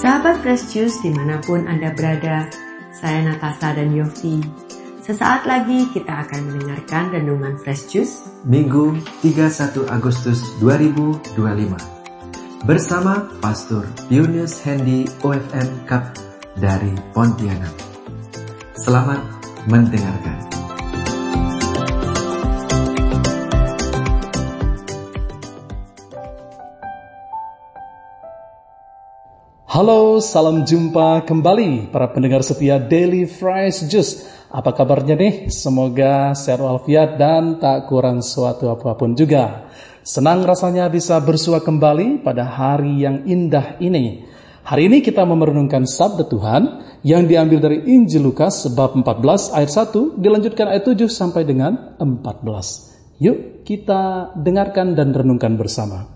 Sahabat Fresh Juice dimanapun Anda berada, saya Natasha dan Yofi. Sesaat lagi kita akan mendengarkan Renungan Fresh Juice Minggu 31 Agustus 2025 bersama Pastor Yunus Hendy OFM Cup dari Pontianak. Selamat mendengarkan. Halo, salam jumpa kembali para pendengar setia Daily Fresh Juice. Apa kabarnya nih? Semoga sehat walafiat dan tak kurang suatu apapun juga. Senang rasanya bisa bersua kembali pada hari yang indah ini. Hari ini kita merenungkan sabda Tuhan yang diambil dari Injil Lukas bab 14 ayat 1 dilanjutkan ayat 7 sampai dengan 14. Yuk kita dengarkan dan renungkan bersama.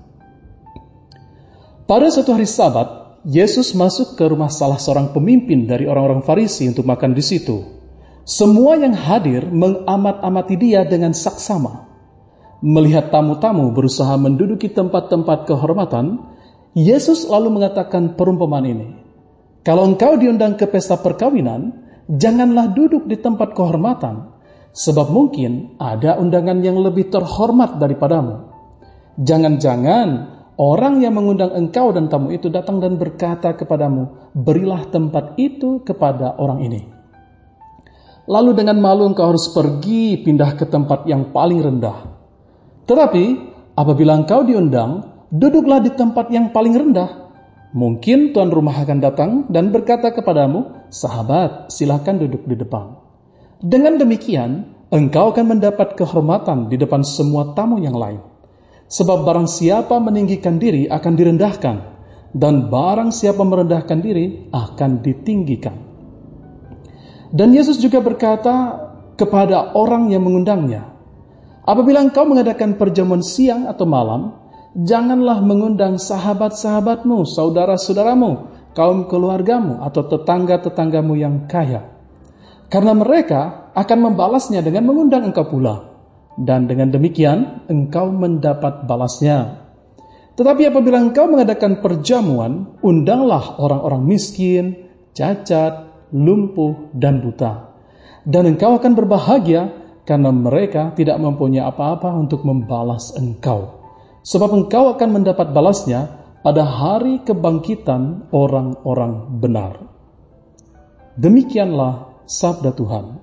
Pada suatu hari Sabat, Yesus masuk ke rumah salah seorang pemimpin dari orang-orang Farisi untuk makan di situ. Semua yang hadir mengamat-amati dia dengan saksama. Melihat tamu-tamu berusaha menduduki tempat-tempat kehormatan, Yesus lalu mengatakan perumpamaan ini. Kalau engkau diundang ke pesta perkawinan, janganlah duduk di tempat kehormatan, sebab mungkin ada undangan yang lebih terhormat daripadamu. Jangan-jangan orang yang mengundang engkau dan tamu itu datang dan berkata kepadamu, berilah tempat itu kepada orang ini. Lalu dengan malu engkau harus pergi pindah ke tempat yang paling rendah. Tetapi apabila engkau diundang, duduklah di tempat yang paling rendah. Mungkin tuan rumah akan datang dan berkata kepadamu, sahabat, silakan duduk di depan. Dengan demikian, engkau akan mendapat kehormatan di depan semua tamu yang lain. Sebab barang siapa meninggikan diri akan direndahkan, dan barang siapa merendahkan diri akan ditinggikan. Dan Yesus juga berkata kepada orang yang mengundangnya, apabila engkau mengadakan perjamuan siang atau malam, janganlah mengundang sahabat-sahabatmu, saudara-saudaramu, kaum keluargamu, atau tetangga-tetanggamu yang kaya. Karena mereka akan membalasnya dengan mengundang engkau pula. Dan dengan demikian, engkau mendapat balasnya. Tetapi apabila engkau mengadakan perjamuan, undanglah orang-orang miskin, cacat, lumpuh, dan buta. Dan engkau akan berbahagia, karena mereka tidak mempunyai apa-apa untuk membalas engkau. Sebab engkau akan mendapat balasnya pada hari kebangkitan orang-orang benar. Demikianlah sabda Tuhan.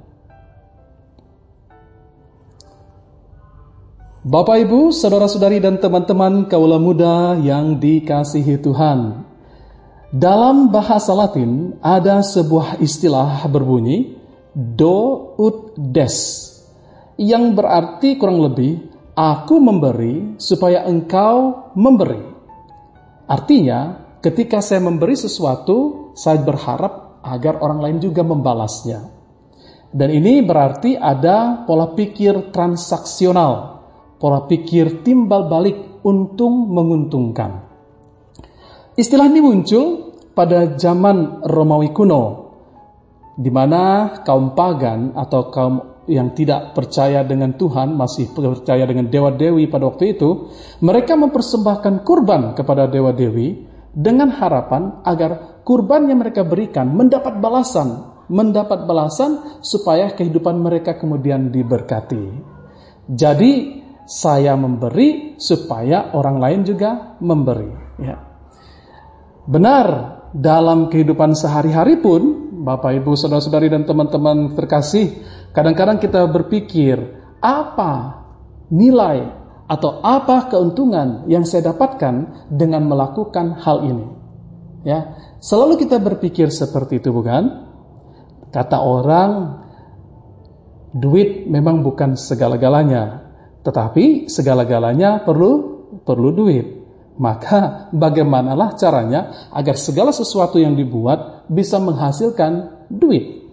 Bapak, Ibu, saudara-saudari dan teman-teman kaula muda yang dikasihi Tuhan. Dalam bahasa Latin ada sebuah istilah berbunyi do ut des, yang berarti kurang lebih aku memberi supaya engkau memberi. Artinya, ketika saya memberi sesuatu, saya berharap agar orang lain juga membalasnya. Dan ini berarti ada pola pikir transaksional, pola pikir timbal balik, untung menguntungkan. Istilah ini muncul pada zaman Romawi kuno, di mana kaum pagan atau kaum yang tidak percaya dengan Tuhan, masih percaya dengan dewa-dewi pada waktu itu, mereka mempersembahkan kurban kepada dewa-dewi dengan harapan agar kurban yang mereka berikan mendapat balasan supaya kehidupan mereka kemudian diberkati. Jadi saya memberi supaya orang lain juga memberi. Ya. Benar, dalam kehidupan sehari-hari pun, Bapak, Ibu, saudara-saudari dan teman-teman terkasih, kadang-kadang kita berpikir, apa nilai atau apa keuntungan yang saya dapatkan dengan melakukan hal ini? Ya, selalu kita berpikir seperti itu, bukan? Kata orang, duit memang bukan segala-galanya. Tetapi segala-galanya perlu duit. Maka bagaimanalah caranya agar segala sesuatu yang dibuat bisa menghasilkan duit?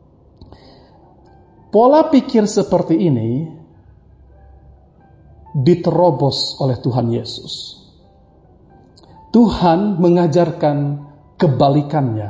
Pola pikir seperti ini diterobos oleh Tuhan Yesus. Tuhan mengajarkan kebalikannya.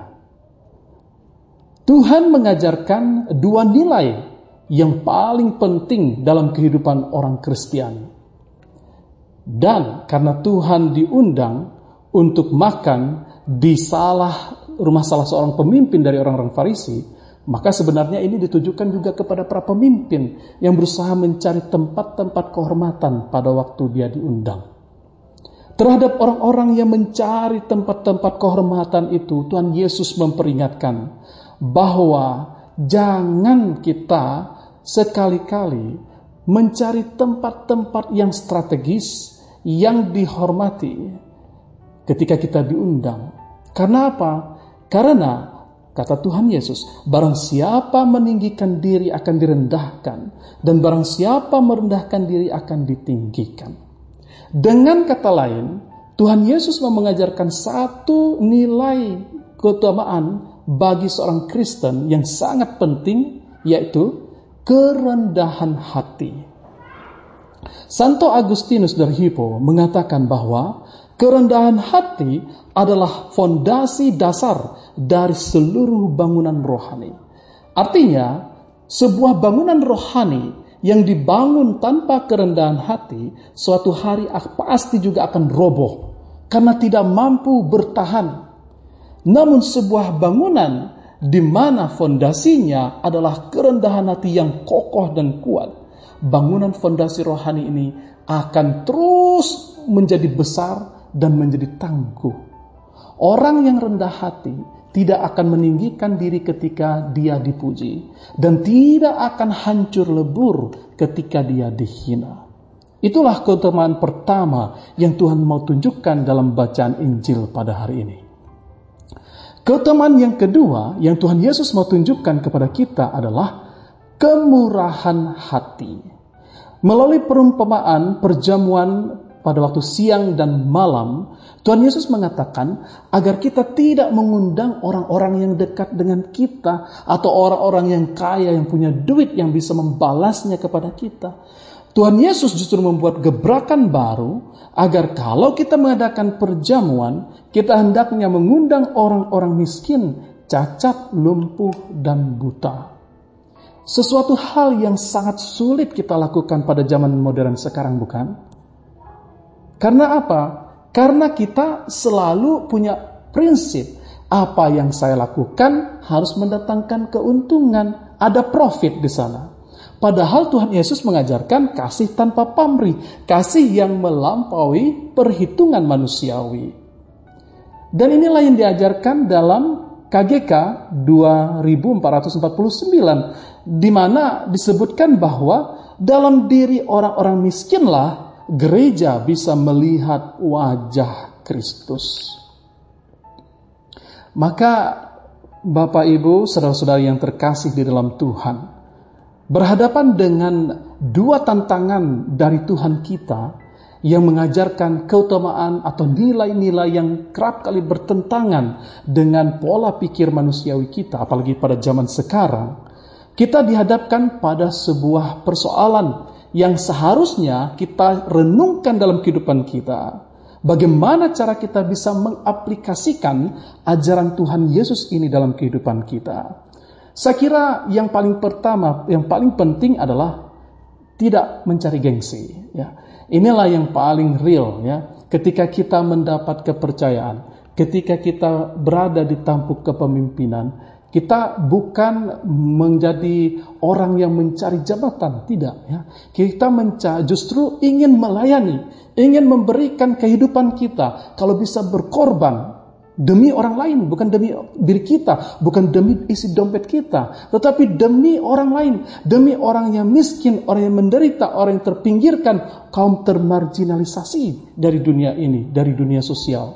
Tuhan mengajarkan dua nilai yang paling penting dalam kehidupan orang Kristiani. Dan karena Tuhan diundang untuk makan di rumah salah seorang pemimpin dari orang-orang Farisi, maka sebenarnya ini ditujukan juga kepada para pemimpin yang berusaha mencari tempat-tempat kehormatan pada waktu dia diundang. Terhadap orang-orang yang mencari tempat-tempat kehormatan itu, Tuhan Yesus memperingatkan bahwa jangan kita sekali-kali mencari tempat-tempat yang strategis, yang dihormati ketika kita diundang. Karena apa? Karena kata Tuhan Yesus, barang siapa meninggikan diri akan direndahkan, dan barang siapa merendahkan diri akan ditinggikan. Dengan kata lain, Tuhan Yesus mau mengajarkan satu nilai keutamaan bagi seorang Kristen yang sangat penting, yaitu kerendahan hati. Santo Agustinus dari Hippo mengatakan bahwa kerendahan hati adalah fondasi dasar dari seluruh bangunan rohani. Artinya, sebuah bangunan rohani yang dibangun tanpa kerendahan hati, suatu hari pasti juga akan roboh karena tidak mampu bertahan. Namun sebuah bangunan di mana fondasinya adalah kerendahan hati yang kokoh dan kuat, bangunan fondasi rohani ini akan terus menjadi besar dan menjadi tangguh. Orang yang rendah hati tidak akan meninggikan diri ketika dia dipuji, dan tidak akan hancur lebur ketika dia dihina. Itulah keutamaan pertama yang Tuhan mau tunjukkan dalam bacaan Injil pada hari ini. Keutamaan yang kedua yang Tuhan Yesus mau tunjukkan kepada kita adalah kemurahan hati. Melalui perumpamaan perjamuan pada waktu siang dan malam, Tuhan Yesus mengatakan agar kita tidak mengundang orang-orang yang dekat dengan kita atau orang-orang yang kaya yang punya duit yang bisa membalasnya kepada kita. Tuhan Yesus justru membuat gebrakan baru agar kalau kita mengadakan perjamuan, kita hendaknya mengundang orang-orang miskin, cacat, lumpuh, dan buta. Sesuatu hal yang sangat sulit kita lakukan pada zaman modern sekarang, bukan? Karena apa? Karena kita selalu punya prinsip, apa yang saya lakukan harus mendatangkan keuntungan, ada profit di sana. Padahal Tuhan Yesus mengajarkan kasih tanpa pamrih, kasih yang melampaui perhitungan manusiawi. Dan inilah yang diajarkan dalam KGK 2449, di mana disebutkan bahwa dalam diri orang-orang miskinlah gereja bisa melihat wajah Kristus. Maka Bapak Ibu, saudara-saudari yang terkasih di dalam Tuhan, berhadapan dengan dua tantangan dari Tuhan kita yang mengajarkan keutamaan atau nilai-nilai yang kerap kali bertentangan dengan pola pikir manusiawi kita, apalagi pada zaman sekarang, kita dihadapkan pada sebuah persoalan yang seharusnya kita renungkan dalam kehidupan kita. Bagaimana cara kita bisa mengaplikasikan ajaran Tuhan Yesus ini dalam kehidupan kita? Saya kira yang paling pertama, yang paling penting adalah tidak mencari gengsi. Ya. Inilah yang paling real. Ya. Ketika kita mendapat kepercayaan, ketika kita berada di tampuk kepemimpinan, kita bukan menjadi orang yang mencari jabatan, tidak. Ya. Kita justru ingin melayani, ingin memberikan kehidupan kita, kalau bisa berkorban demi orang lain, bukan demi diri kita, bukan demi isi dompet kita, tetapi demi orang lain, demi orang yang miskin, orang yang menderita, orang yang terpinggirkan, kaum termarginalisasi dari dunia ini, dari dunia sosial.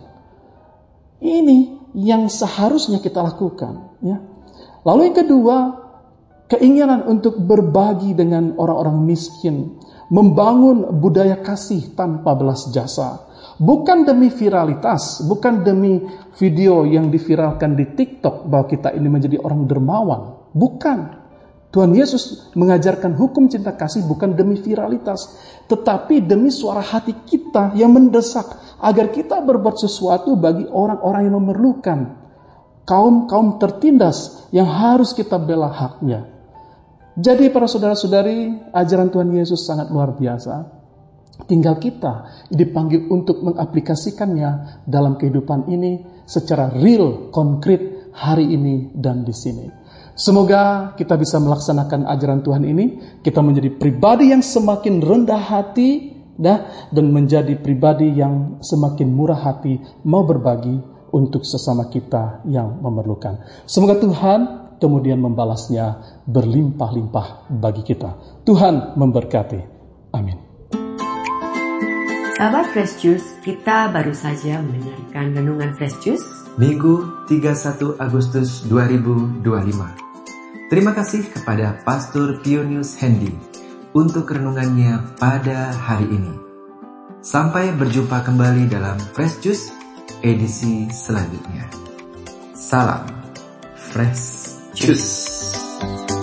Ini yang seharusnya kita lakukan. Ya. Lalu yang kedua, keinginan untuk berbagi dengan orang-orang miskin, membangun budaya kasih tanpa belas jasa. Bukan demi viralitas, bukan demi video yang diviralkan di TikTok bahwa kita ini menjadi orang dermawan. Bukan. Tuhan Yesus mengajarkan hukum cinta kasih bukan demi viralitas, tetapi demi suara hati kita yang mendesak agar kita berbuat sesuatu bagi orang-orang yang memerlukan. Kaum tertindas yang harus kita bela haknya. Jadi para saudara-saudari, ajaran Tuhan Yesus sangat luar biasa. Tinggal kita dipanggil untuk mengaplikasikannya dalam kehidupan ini secara real, konkret hari ini dan di sini. Semoga kita bisa melaksanakan ajaran Tuhan ini, kita menjadi pribadi yang semakin rendah hati dan menjadi pribadi yang semakin murah hati, mau berbagi untuk sesama kita yang memerlukan. Semoga Tuhan kemudian membalasnya berlimpah-limpah bagi kita. Tuhan memberkati. Amin. Sahabat Fresh Juice, kita baru saja mendengarkan renungan Fresh Juice Minggu 31 Agustus 2025. Terima kasih kepada Pastor Pionius Hendy untuk renungannya pada hari ini. Sampai berjumpa kembali dalam Fresh Juice edisi selanjutnya. Salam Fresh Juice.